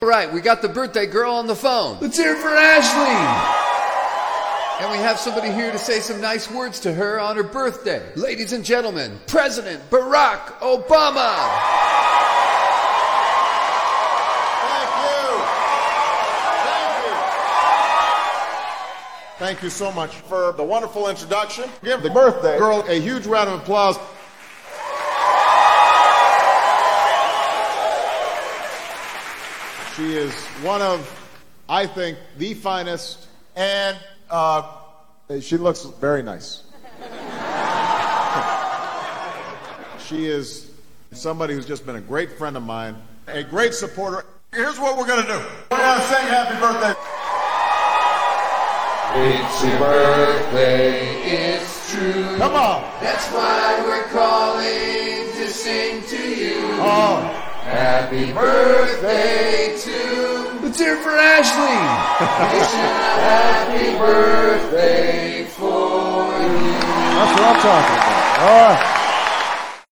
All right, we got the birthday girl on the phone. Let's hear it for Ashley. And we have somebody here to say some nice words to her on her birthday. Ladies and gentlemen, President Barack Obama. Thank you so much for the wonderful introduction. Give the birthday girl a huge round of applause. She is one of, I think, the finest, and she looks very nice. She is somebody who's just been a great friend of mine, a great supporter. Here's what we're going to do. We're going to sing happy birthday. It's your birthday, it's true. Come on. That's why we're calling to sing to you. Oh. Happy birthday to... Let's hear it for Ashley. Wishing a happy birthday for you. That's what I'm talking about. All right.